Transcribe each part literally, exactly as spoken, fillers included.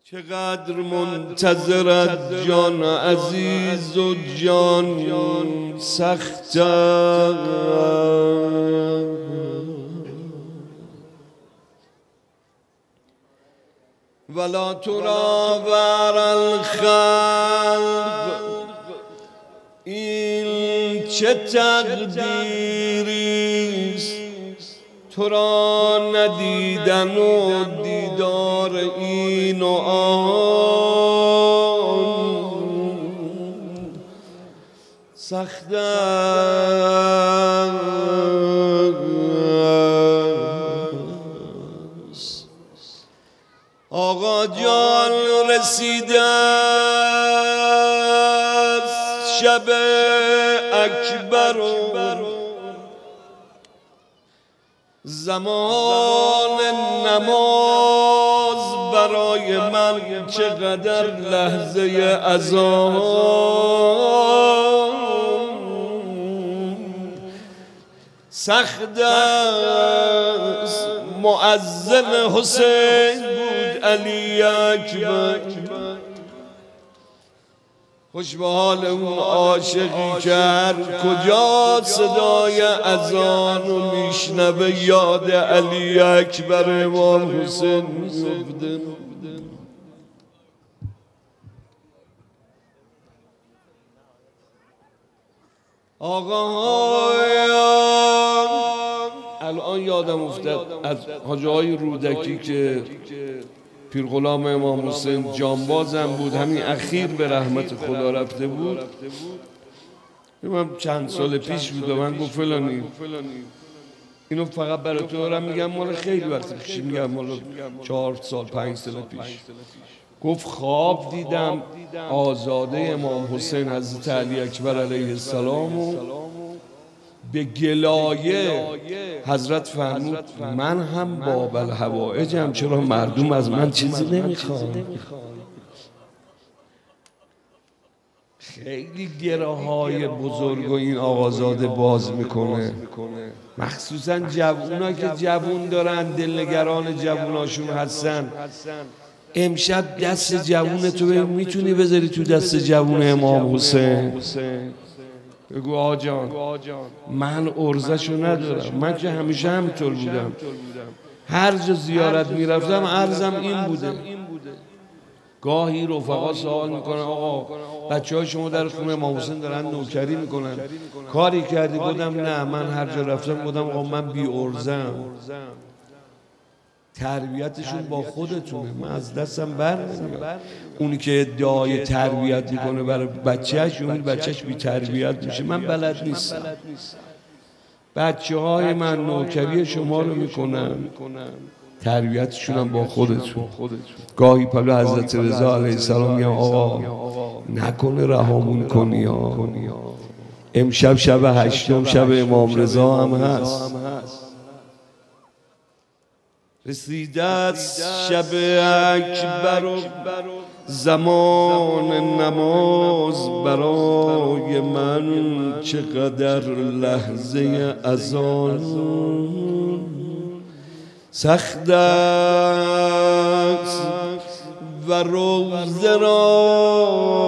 چقدر منتظرت جان عزیز و جان سخت ولا ترى بر الخلق این چه تقدیریست تو را ندیدن و دیدار این و آن سخت است. آقا جان رسیده است شب اکبر و زمان نماز برای من چقدر لحظه اذان سخت است. مؤذن حسین بود علی اکبر، خوش به حال اون عاشقی که هر کجا صدای اذان و میشنوه یاد علی اکبر امام حسین میفته. آقاهایان الان یادم افتاد از حاجی های رودکی که پیر غلام امام حسین جانبازم بود، همین اخیر به رحمت خدا رفته بود. من چند سال پیش بود و من گفت فلانی اینو فقط برای تو دارم میگم، مال خیلی وقت پیش، میگم مال چهار سال پنج سال پیش. گفت خواب دیدم آزاده امام حسین حضرت علی اکبر علیه السلام و به گلایه حضرت فرمود من هم باب الحوائجم، چرا مردم از من چیزی نمیخوان؟ خیلی گره های بزرگ و این آقازاده باز میکنه، مخصوصا جوونا که جوون دارن، دلنگران جووناشون هستن. امشب دست جوون تو میتونی بذاری تو دست جوون امام حسین؟ بگو آقا جان من عرضشو ندارم، من که همیشه همینطور بودم، هر جا زیارت میرفتم عرضم این بوده. گاهی رفقا سوال میکنن آقا بچه های شما در خونه امام حسین دارن نوکری میکنن، کاری کردی؟ بودم نه، من هر جا رفتم بودم آقا من بی عرضم. تربیتشون با خودتونه، من از دستم بر نمیاد. اونی که ادعای تربیت میکنه برای بچهش، اون بچهش بی تربیت میشه. من بلد نیستم. بچه های من نوکری شما رو میکنن، تربیتشون هم با خودتون. گاهی پلو حضرت رضا علیه السلام میگم آقا نکنه رهامون کنی ها. امشب شب هشتم شب امام رضا هم هست. رسیده است شب اکبر و زمان نماز برای من چقدر لحظه اذان سخت است و روزه را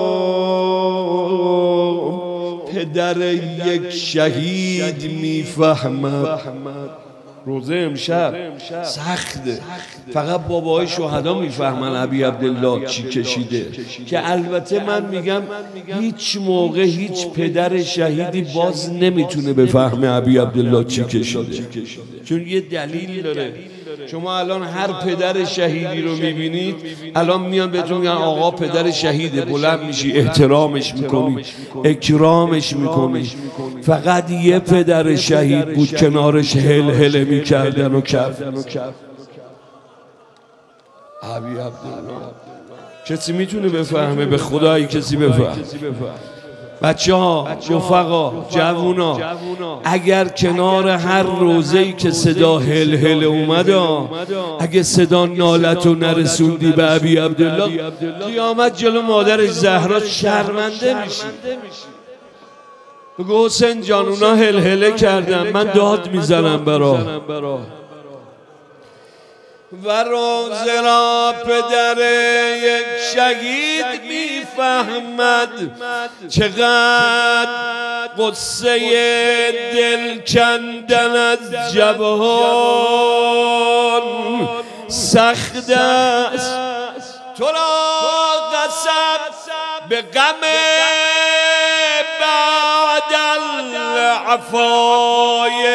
پدر یک شهید میفهمد. روزه امشب سخته، فقط باباهای شهدا میفهمن ابی عبدالله چی کشیده. که البته من میگم هیچ موقع هیچ پدر شهیدی باز نمیتونه بفهمه ابی عبدالله چی کشیده، چون یه دلیل داره. شما الان هر پدر شهیدی رو میبینید الان میان بهتون میگن آقا پدر شهیده، بلند میشی احترامش میکنی اکرامش میکنی. فقط یه پدر شهید بود کنارش هل هله میکردن و کف. ابی عبدالله کسی میتونه بفهمه؟ به خدایی کسی بفهم. بچه ها، رفقا، جوونا، اگر کنار هر روزه‌ای که صدا هل هل اومد، اگه صدا نالتو نرسوندی به ابی عبدالله، قیامت جلو مادرش زهرا شرمنده میشی. بگو حسین جان اونا هل هله کردن، من داد میزنم برا. و روزه را پدر یک شهید میفهمد، چقدر قصه دل کندن از جبهان سخت است. تو را قسم به غم بعد العفای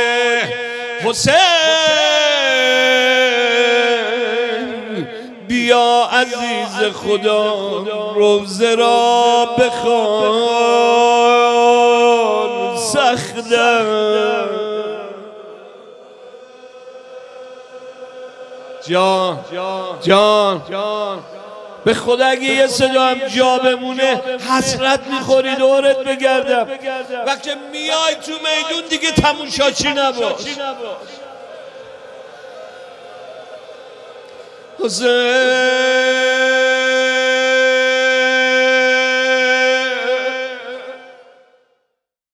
حسین، بیا عزیز خدا روزه را بخوان سخت جان جان جان به خدا اگه یه صدا هم جا بمونه حسرت میخوری دورت بگردم. وقتی میای تو میدون دیگه تماشاچی نباش. حسین